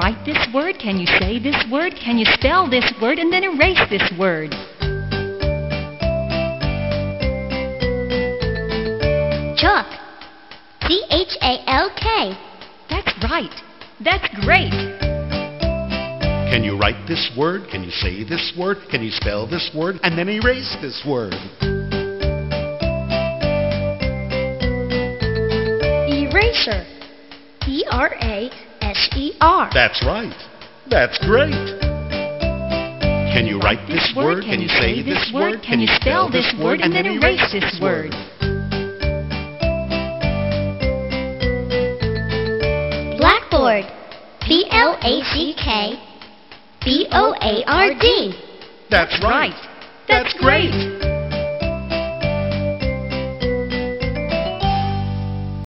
write this word? Can you say this word? Can you spell this word and then erase this word? Chalk. C-H-A-L-K. That's right. That's great. Can you write this word? Can you say this word? Can you spell this word and then erase this word? Eraser. E-R-A-S-E-R. That's right. That's great. Can you write this word? Can you say this word? Can you spell this word and then erase this word? Blackboard. B-L-A-C-K-B-O-A-R-D. That's right. That's great.